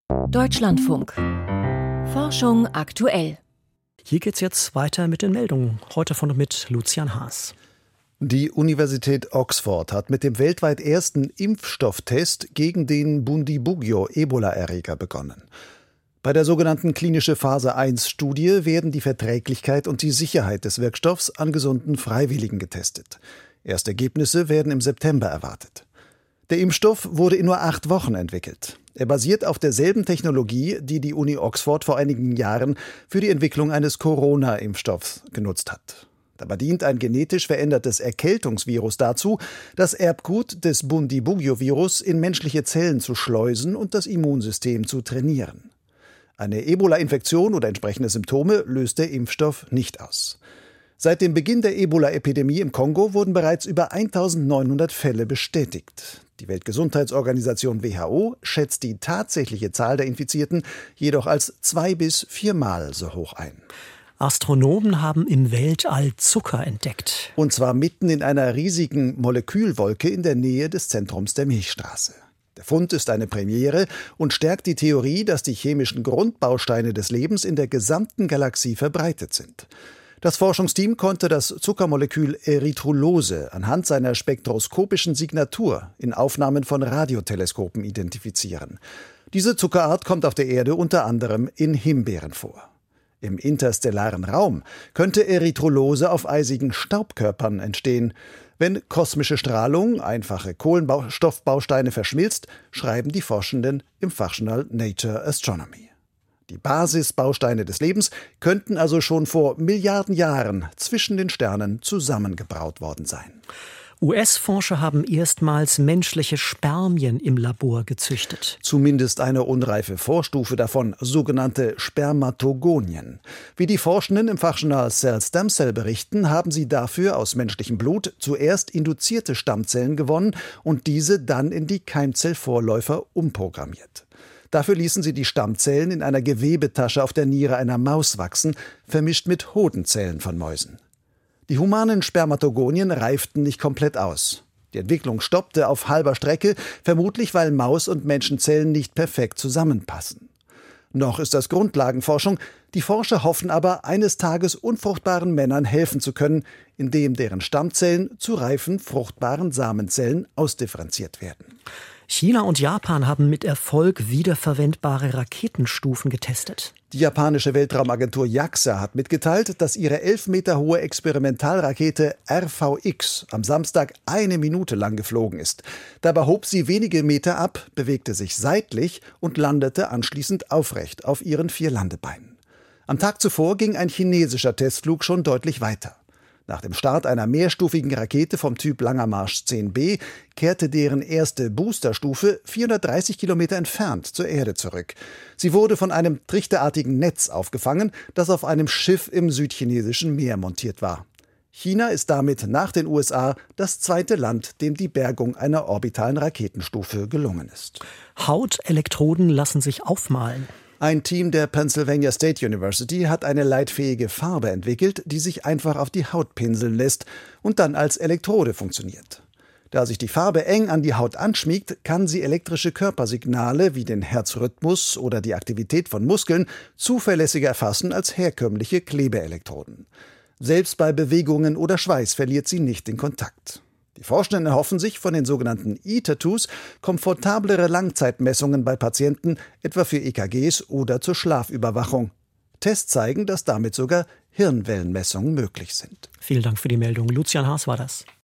Deutschlandfunk. Forschung aktuell. Hier geht's jetzt weiter mit den Meldungen. Heute von und mit Lucian Haas. Die Universität Oxford hat mit dem weltweit ersten Impfstofftest gegen den Bundibugyo-Ebola-Erreger begonnen. Bei der sogenannten klinische Phase-1-Studie werden die Verträglichkeit und die Sicherheit des Wirkstoffs an gesunden Freiwilligen getestet. Erste Ergebnisse werden im September erwartet. Der Impfstoff wurde in nur 8 Wochen entwickelt. Er basiert auf derselben Technologie, die die Uni Oxford vor einigen Jahren für die Entwicklung eines Corona-Impfstoffs genutzt hat. Dabei dient ein genetisch verändertes Erkältungsvirus dazu, das Erbgut des Bundibugyo-Virus in menschliche Zellen zu schleusen und das Immunsystem zu trainieren. Eine Ebola-Infektion oder entsprechende Symptome löst der Impfstoff nicht aus. Seit dem Beginn der Ebola-Epidemie im Kongo wurden bereits über 1900 Fälle bestätigt. Die Weltgesundheitsorganisation WHO schätzt die tatsächliche Zahl der Infizierten jedoch als 2- bis 4-mal so hoch ein. Astronomen haben im Weltall Zucker entdeckt. Und zwar mitten in einer riesigen Molekülwolke in der Nähe des Zentrums der Milchstraße. Der Fund ist eine Premiere und stärkt die Theorie, dass die chemischen Grundbausteine des Lebens in der gesamten Galaxie verbreitet sind. Das Forschungsteam konnte das Zuckermolekül Erythrulose anhand seiner spektroskopischen Signatur in Aufnahmen von Radioteleskopen identifizieren. Diese Zuckerart kommt auf der Erde unter anderem in Himbeeren vor. Im interstellaren Raum könnte Erythrulose auf eisigen Staubkörpern entstehen. Wenn kosmische Strahlung einfache Kohlenstoffbausteine verschmilzt, schreiben die Forschenden im Fachjournal Nature Astronomy. Die Basisbausteine des Lebens könnten also schon vor Milliarden Jahren zwischen den Sternen zusammengebraut worden sein. US-Forscher haben erstmals menschliche Spermien im Labor gezüchtet. Zumindest eine unreife Vorstufe davon, sogenannte Spermatogonien. Wie die Forschenden im Fachjournal Cell Stem Cell berichten, haben sie dafür aus menschlichem Blut zuerst induzierte Stammzellen gewonnen und diese dann in die Keimzellvorläufer umprogrammiert. Dafür ließen sie die Stammzellen in einer Gewebetasche auf der Niere einer Maus wachsen, vermischt mit Hodenzellen von Mäusen. Die humanen Spermatogonien reiften nicht komplett aus. Die Entwicklung stoppte auf halber Strecke, vermutlich weil Maus- und Menschenzellen nicht perfekt zusammenpassen. Noch ist das Grundlagenforschung. Die Forscher hoffen aber, eines Tages unfruchtbaren Männern helfen zu können, indem deren Stammzellen zu reifen, fruchtbaren Samenzellen ausdifferenziert werden. China und Japan haben mit Erfolg wiederverwendbare Raketenstufen getestet. Die japanische Weltraumagentur JAXA hat mitgeteilt, dass ihre 11 Meter hohe Experimentalrakete RVX am Samstag 1 Minute lang geflogen ist. Dabei hob sie wenige Meter ab, bewegte sich seitlich und landete anschließend aufrecht auf ihren 4 Landebeinen. Am Tag zuvor ging ein chinesischer Testflug schon deutlich weiter. Nach dem Start einer mehrstufigen Rakete vom Typ Langer Marsch 10B kehrte deren erste Boosterstufe 430 Kilometer entfernt zur Erde zurück. Sie wurde von einem trichterartigen Netz aufgefangen, das auf einem Schiff im südchinesischen Meer montiert war. China ist damit nach den USA das zweite Land, dem die Bergung einer orbitalen Raketenstufe gelungen ist. Hautelektroden lassen sich aufmalen. Ein Team der Pennsylvania State University hat eine leitfähige Farbe entwickelt, die sich einfach auf die Haut pinseln lässt und dann als Elektrode funktioniert. Da sich die Farbe eng an die Haut anschmiegt, kann sie elektrische Körpersignale wie den Herzrhythmus oder die Aktivität von Muskeln zuverlässiger erfassen als herkömmliche Klebeelektroden. Selbst bei Bewegungen oder Schweiß verliert sie nicht den Kontakt. Die Forschenden erhoffen sich von den sogenannten E-Tattoos komfortablere Langzeitmessungen bei Patienten, etwa für EKGs oder zur Schlafüberwachung. Tests zeigen, dass damit sogar Hirnwellenmessungen möglich sind. Vielen Dank für die Meldung. Lucian Haas war das.